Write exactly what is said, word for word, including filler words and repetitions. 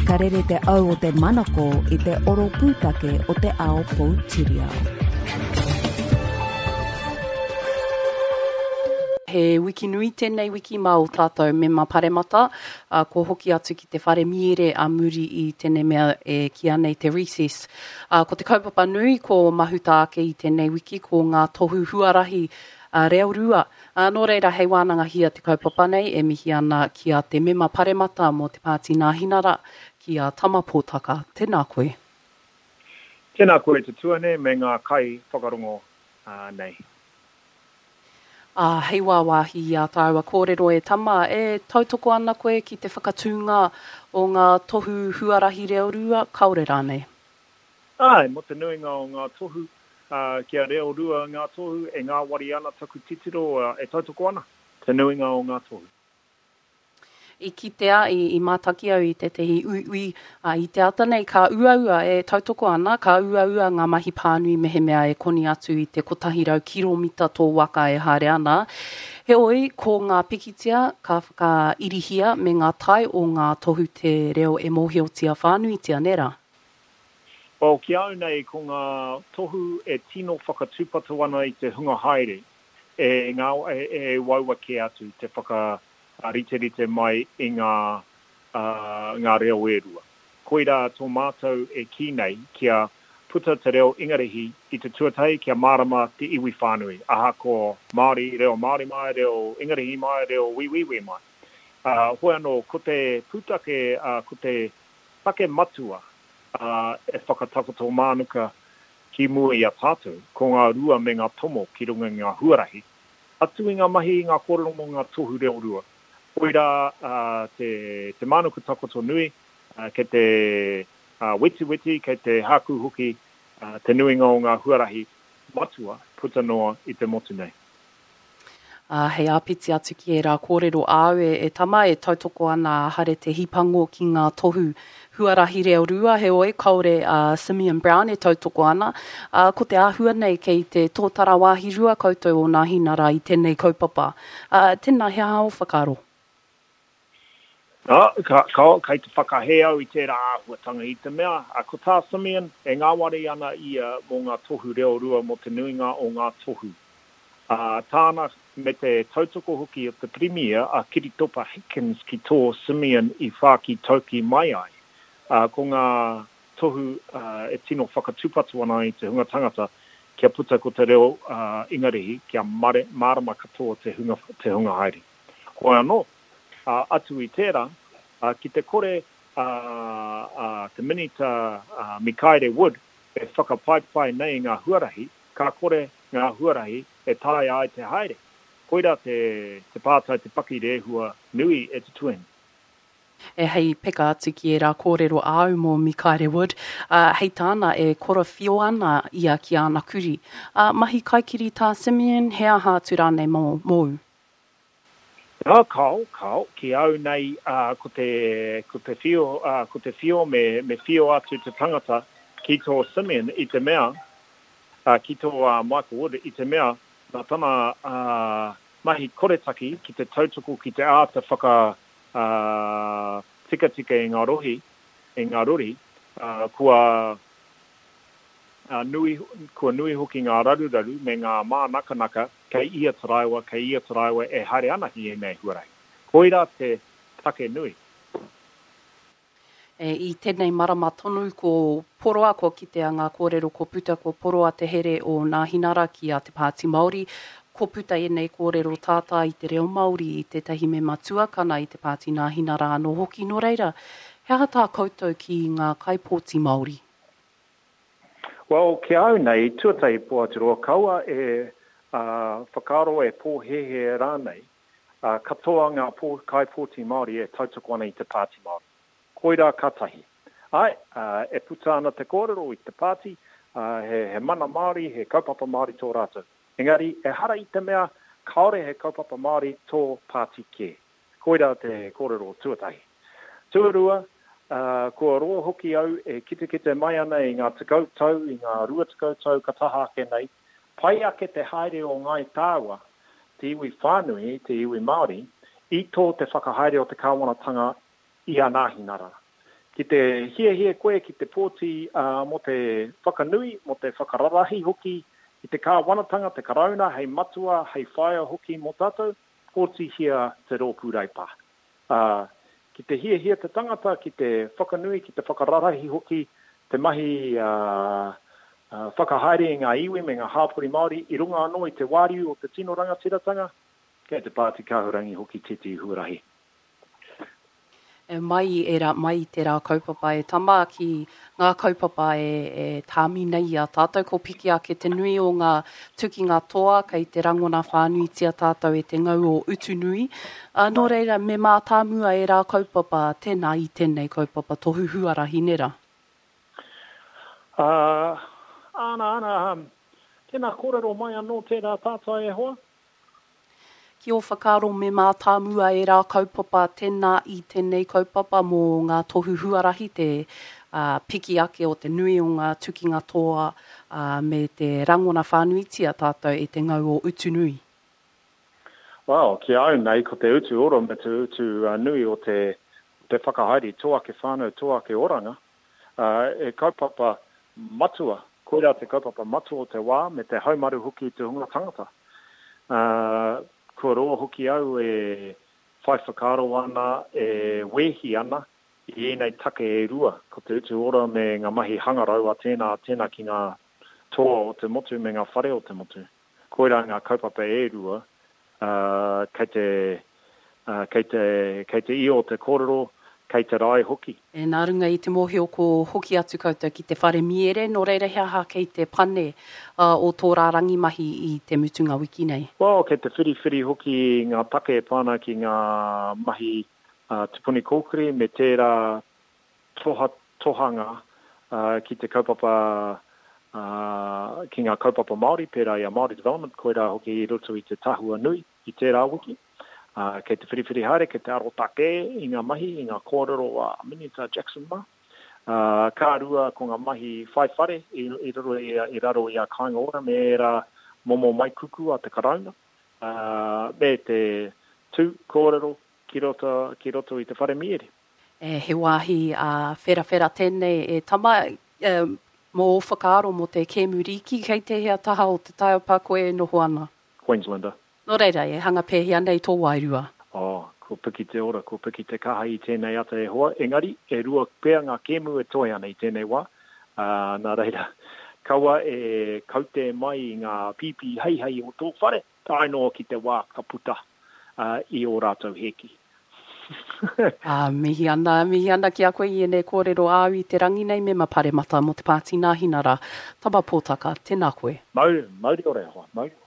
Ka rere te au o te manako i te oro pūtake o te ao Poutireo. He wiki nui tēnei wiki mā o tātou me mā paremata, uh, ko hoki atu ki te whare miere a muri i tēnei mea e kia nei te recess. Uh, ko te kaupapa nui ko mahuta ake i tēnei wiki ko ngā tohu huarahi uh, reo rua. Uh, nō reira hei wānanga hia te kaupapa nei e mihi ana kia te mema paremata mo te pāti Ngāhinara kia tamapōtaka. Tēnā koe. Tēnā koe te tuane me ngā kai whakarongo uh, nei. Ah, hei wāwahi i a tāua kōrero e tama, e tautoko ana koe ki te whakatūnga o ngā tohu huarahi reo rua, kaore rānei. Ai, mo te nuinga o ngā tohu, uh, kia reo rua ngā tohu, e ngā wari ana taku titiro uh, e tautoko ana, te nuinga o ngā tohu. I kitea, i, i mātaki au i te tehi ui ui, uh, i te ata nei, ka uaua e tautoko ana, ka uaua ngā mahi pānui mehe mea e koni atu i te kotahirau kilomita tō waka e haere ana. He oi, ko ngā pikitia, ka whakairihia me ngā tai o ngā tohu te reo e mōhiotia whānuitia, nera? O ki au nei, ko ngā tohu e tino whakatūpatu ana i te hunga haere, e ngā e, e waua ke atu te whaka a rite rite mai i ngā, uh, ngā reo e rua. Koira tō mātou e ki nei kia puta te reo ingarehi i te tuatai kia marama te iwi whānui. Aha ko Māori, reo Māori mai, reo ingarehi mai, reo wiwiwi mai. Uh, hoi anō, ko te putake, uh, ko te take matua uh, e whakatakoto mānuka ki mua i a tātou, ko ngā rua me ngā tomo ki runga ngā huarahi. Atu i ngā mahi i ngā kōrero mo ngā tohu reo rua. Koira uh, te, te mānuka takoto nui, uh, ke te uh, weti weti, ke te haku huki, uh, te nuinga o ngā huarahi matua, puta noa i te motu nei. Uh, hei āpiti atu ki e rā kōrero āu e, e tama e tautoko ana hare te hipango ki ngā tohu huarahi reo rua, he oi kaore uh, Simeon Brown e tautoko ana. Uh, ko te āhua nei kei te tōtara wāhi rua koutou o Ngāhinara i tēnei kaupapa. Uh, tēnā hea hao whakaro. No, ka, ka, kai te whakahea i te rāhuatanga i te mea. A ko tā Simeon, e ngā wari ana ia mō ngā tohu reo rua mo te nuinga o ngā tohu. Uh, tāna me te tautoko hoki o te Premier a Kiritopa Hickens ki tō Simeon i whāki tauki mai ai. Uh, ko ngā tohu uh, e tino whakatūpatu ana i te hunga tangata kia puta ko te reo uh, ingarehi kia mare, marama katoa te hunga, te hunga haere. Hoi anō, Uh, atu i tērā, uh, ki te kore uh, uh, te minita uh, Mikaere Wood e whakapaipai nei ngā huarahi, ka kore ngā huarahi e tāi ai te haere. Koira te, te pātai te paki rehua nui e te tuen. E hei peka atu ki e rā kōrero au mō Mikaere Wood, uh, hei tāna e kora whio ana ia ki ana kuri. Uh, mahi kaikiri tā Simeon, hea hātu rānei mō mōu? No, kau, kau, ki au nei uh, ko te, ko te whio, uh, ko te whio me, me whio atu te tangata ki tō Simeon i te mea, uh, ki tō uh, Michael Wood i te mea, nā tana uh, mahi koretaki ki te tautoko ki te āta whaka uh, tika tika i ngā rohi, i ngā rori, uh, kua, uh, nui, kua nui hoki ngā raruraru me ngā mā naka naka, kei ia taraiwa, kei ia taraiwa e haere ana hi e nei huarai. Koira te take nui. E, I tēnei marama tonu ko poroa ko kitea ngā kōrero ko puta ko poroa te here o Ngāhinara ki a te Pāti Māori. Ko puta e nei kōrero tātā i te reo Māori i te tahi me matuakana i te Pāti Ngāhinara anō hoki no reira. Hea tā koutou ki ngā kaipōti Māori? Well, ki au nei, tuatai Puateroa, kaua e Uh, whakaro e pōhehe rānei, uh, katoa ngā pō, kaipōti Māori e tautoko ana i te Pāti Māori. Koira katahi. Ai, uh, e puta ana te kōrero i te Pāti, uh, he, he mana Māori, he kaupapa Māori tō rātou. Engari, e hara i te mea, kaore he kaupapa Māori tō Pāti Kē. Koira te kōrero tuatahi. Tuarua, uh, kua roa hoki au e kite kite mai ana i ngā tikau tau, i ngā rua tikau tau kataha ake nei, pai ake te haere o ngai tāua, te iwi whānui, te iwi Māori, i tō te whakahaere o te kāwanatanga i a Ngāhinara. ki te hia hia koe ki te pōti uh, mo te whakanui, mo te whakararahi hoki, i te kāwanatanga, te karauna, hei matua, hei whaia hoki mo tātou, pōti hia te rōpūrai pā. Uh, ki te hia hia te tangata, ki te whakanui, ki te whakararahi hoki, te mahi uh, uh, whakahaere ngā iwi me ngā hāpuri Māori, i runga anō i te wāriu o te tino rangatiratanga, kei te Pāti Kāhurangi hoki titi huarahi. E mai era mai te rā kaupapa e tama ki ngā kaupapa e, e tāmi nei a tātou ko piki ake te nui o ngā tuki ngā toa kei te rangona whānuitia tātou e te ngau o utu nui. Uh, nō reira, me mā tāmua e rā kaupapa tēnā i tēnei kaupapa tohu huarahi nera? Uh, ana, ana, um, tēnā kōrero mai anō tērā tātai e hoa. Ki o whakaro me mā tāmua e rā kaupapa tēnā i tēnei kaupapa mō ngā tohu huarahi te uh, piki ake o te nui o ngā tuki ngā toa uh, me te rangona whānuitia tātou e te ngau o utu nui. Wow, ki au nei ko te utu ora me te utu uh, nui o te, te whakahaere toa ke whānau, toa ke oranga. Uh, e kaupapa matua, koera te kaupapa matua o te wā me te haumaru hoki te hunga tangata. Uh, Ko roa hoki au e whai whakaro ana, e wehi ana, i enei take e rua. Ko te utu ora me ngā mahi hangarau a tēnā, tēnā ki ngā toa o te motu me ngā whare o te motu. Koera ngā kaupapa e rua, uh, kei, te, uh, kei, te, kei te io o te kōrero, kei te rai hoki. E nā runga i te mohi o ko hoki atu koutou ki te whare miere, no reira hea ha kei te pane uh, o tō rā rangimahi i te mutunga wiki nei. Well, kei te whiri-whiri hoki ngā take e pāna ki ngā mahi uh, tupuni kōkiri me tērā toha, tohanga uh, ki te kaupapa, uh, ki ngā kaupapa Māori, pērā i a Māori Development, koera hoki i roto i te tahua nui i tērā wiki. Uh, kei te whiriwhiri haere, kei te aro take i ngā mahi, i ngā kōrero a Minita Jackson ma. Uh, kā rua ko ngā mahi whai whare, i, i, raro, i, i raro i a kāinga ora, me era momo mai kuku a te karauna. Uh, me te tū kōrero ki roto, ki roto i te whare miere. E he wāhi a uh, whera whera tēnei e tama uh, mō whakaaro mo te Kēmuriki, kei te hea taha o te taio pā koe noho ana. Queenslander. Nō reira, e hanga pēhia nei tō wairua. Oh, ko piki te ora, ko piki te kaha i tēnei ata e hoa. Engari, e rua pēr ngā kēmu e toi ana i tēnei wā. Uh, nā reira, kaua e kaute mai i ngā pipi hei hei o tō whare, tai noa ki te wā ka puta uh, i o rātou heki. Ah, mihi ana, mihi ana ki a koe i ene kōrero āwi te rangi nei me mapare mata mo te pāti nāhinara. Tama pōtaka, tēnā koe. Mauri, mauri ore hoa, mauri.